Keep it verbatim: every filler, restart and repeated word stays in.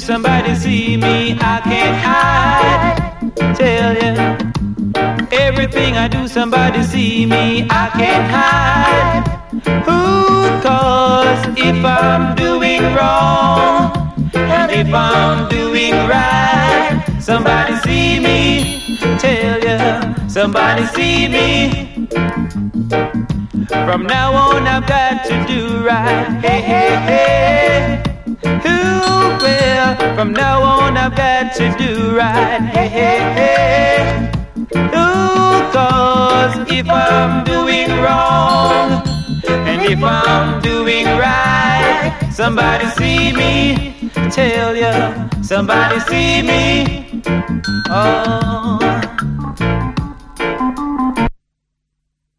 somebody see me, I can't hide. Tell ya, everything I do, somebody see me, I can't hide. Ooh, cause if I'm doing wrong and if I'm doing right, somebody see me. Tell ya, somebody see me. From now on I've got to do right. Hey, hey, hey. Ooh, well, from now on I've got to do right. Hey, hey, hey. Ooh, cause if I'm doing wrong and if I'm doing right, somebody see me. Tell ya, somebody see me. Oh.